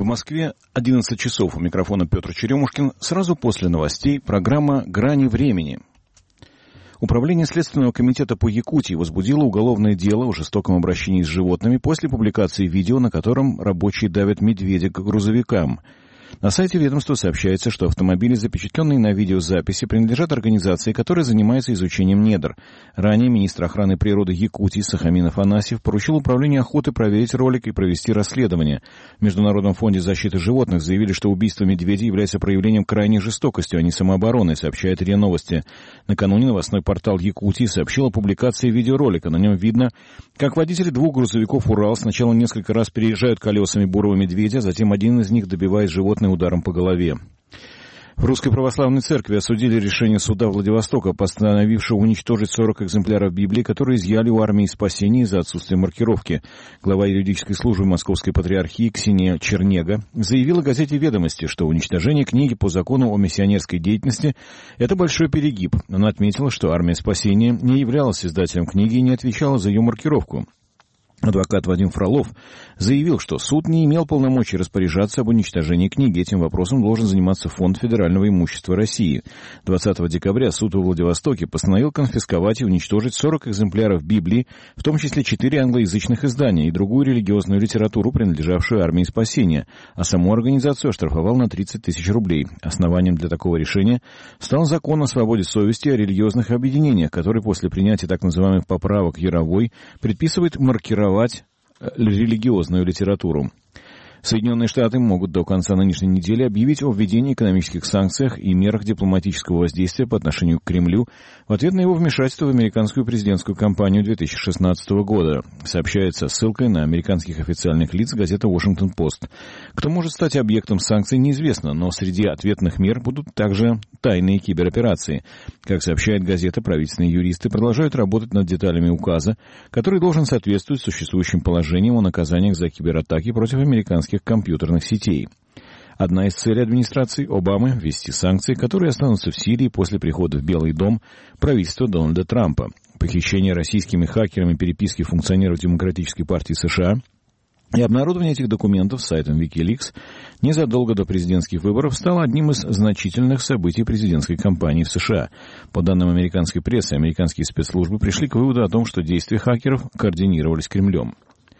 В Москве 11 часов. У микрофона Петр Черемушкин. Сразу после новостей программа «Грани времени». Управление Следственного комитета по Якутии возбудило уголовное дело о жестоком обращении с животными после публикации видео, на котором рабочие давят медведя к грузовикам. На сайте ведомства сообщается, что автомобили, запечатленные на видеозаписи, принадлежат организации, которая занимается изучением недр. Ранее министр охраны природы Якутии Сахамин Афанасьев поручил Управлению охоты проверить ролик и провести расследование. В Международном фонде защиты животных заявили, что убийство медведя является проявлением крайней жестокости, а не самообороны, сообщает РИА Новости. Накануне новостной портал Якутии сообщил о публикации видеоролика. На нем видно, как водители двух грузовиков «Урал» сначала несколько раз переезжают колесами бурого медведя, затем один из них добивает животное ударом по голове. В Русской Православной Церкви осудили решение суда Владивостока, постановившего уничтожить 40 экземпляров Библии, которые изъяли у армии спасения из-за отсутствия маркировки. Глава юридической службы Московской Патриархии Ксения Чернега заявила газете «Ведомости», что уничтожение книги по закону о миссионерской деятельности – это большой перегиб. Она отметила, что армия спасения не являлась издателем книги и не отвечала за ее маркировку. Адвокат Вадим Фролов заявил, что суд не имел полномочий распоряжаться об уничтожении книги. Этим вопросом должен заниматься Фонд федерального имущества России. 20 декабря суд во Владивостоке постановил конфисковать и уничтожить 40 экземпляров Библии, в том числе 4 англоязычных издания и другую религиозную литературу, принадлежавшую армии спасения, а саму организацию оштрафовал на 30 тысяч рублей. Основанием для такого решения стал закон о свободе совести о религиозных объединениях, который после принятия так называемых поправок Яровой предписывает маркировать религиозную литературу. Соединенные Штаты могут до конца нынешней недели объявить о введении экономических санкциях и мерах дипломатического воздействия по отношению к Кремлю в ответ на его вмешательство в американскую президентскую кампанию 2016 года, сообщается ссылкой на американских официальных лиц газета «Вашингтон-Пост». Кто может стать объектом санкций, неизвестно, но среди ответных мер будут также тайные кибероперации. Как сообщает газета, правительственные юристы продолжают работать над деталями указа, который должен соответствовать существующим положениям о наказаниях за кибератаки против американских компьютерных сетей. Одна из целей администрации Обамы – ввести санкции, которые останутся в силе после прихода в Белый дом правительства Дональда Трампа. Похищение российскими хакерами переписки функционеров Демократической партии США и обнародование этих документов сайтом Wikileaks незадолго до президентских выборов стало одним из значительных событий президентской кампании в США. По данным американской прессы, американские спецслужбы пришли к выводу о том, что действия хакеров координировались Кремлем.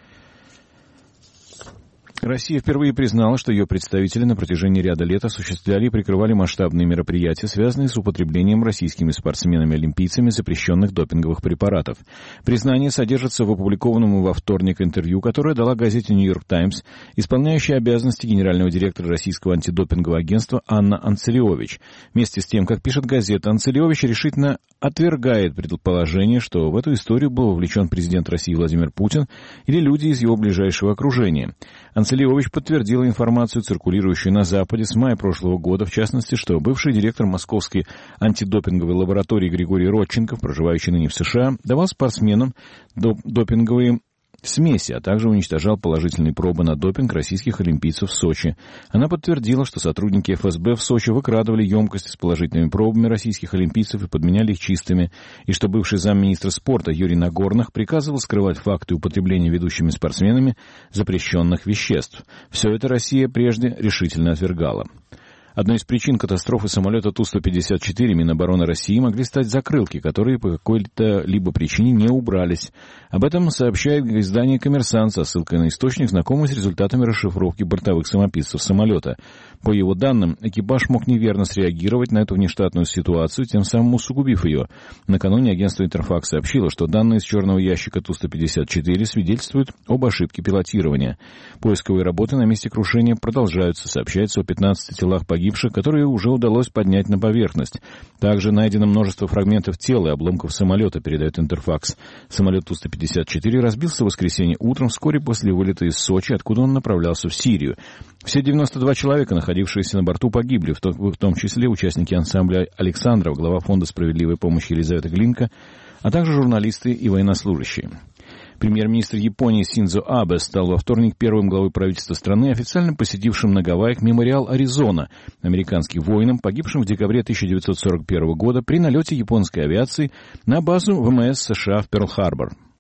Россия впервые признала, что ее представители на протяжении ряда лет осуществляли и прикрывали масштабные мероприятия, связанные с употреблением российскими спортсменами-олимпийцами запрещенных допинговых препаратов. Признание содержится в опубликованном во вторник интервью, которое дала газете «Нью-Йорк Таймс» исполняющая обязанности генерального директора Российского антидопингового агентства Анна Анцелиович. Вместе с тем, как пишет газета, Анцелиович решительно отвергает предположение, что в эту историю был вовлечен президент России Владимир Путин или люди из его ближайшего окружения. Анцелиович подтвердила информацию, циркулирующую на Западе с мая прошлого года, в частности, что бывший директор Московской антидопинговой лаборатории Григорий Родченков, проживающий ныне в США, давал спортсменам допинговые смеси, а также уничтожал положительные пробы на допинг российских олимпийцев в Сочи. Она подтвердила, что сотрудники ФСБ в Сочи выкрадывали емкости с положительными пробами российских олимпийцев и подменяли их чистыми, и что бывший замминистра спорта Юрий Нагорных приказывал скрывать факты употребления ведущими спортсменами запрещенных веществ. Все это Россия прежде решительно отвергала. Одной из причин катастрофы самолета Ту-154 Минобороны России могли стать закрылки, которые по какой-то либо причине не убрались. Об этом сообщает издание «Коммерсант» со ссылкой на источник, знакомый с результатами расшифровки бортовых самописцев самолета. По его данным, экипаж мог неверно среагировать на эту внештатную ситуацию, тем самым усугубив ее. Накануне агентство «Интерфакс» сообщило, что данные из черного ящика Ту-154 свидетельствуют об ошибке пилотирования. Поисковые работы на месте крушения продолжаются. Сообщается о 15 телах погибших, которые уже удалось поднять на поверхность. Также найдено множество фрагментов тела и обломков самолета, передает «Интерфакс». Самолет Ту-154 разбился в воскресенье утром, вскоре после вылета из Сочи, откуда он направлялся в Сирию. Все 92 человека, находившиеся на борту, погибли, в том числе участники ансамбля «Александров», глава Фонда справедливой помощи Елизавета Глинка, а также журналисты и военнослужащие. Премьер-министр Японии Синдзо Абе стал во вторник первым главой правительства страны, официально посетившим на Гавайях мемориал Аризона американским воинам, погибшим в декабре 1941 года при налете японской авиации на базу ВМС США в Перл-Харбор.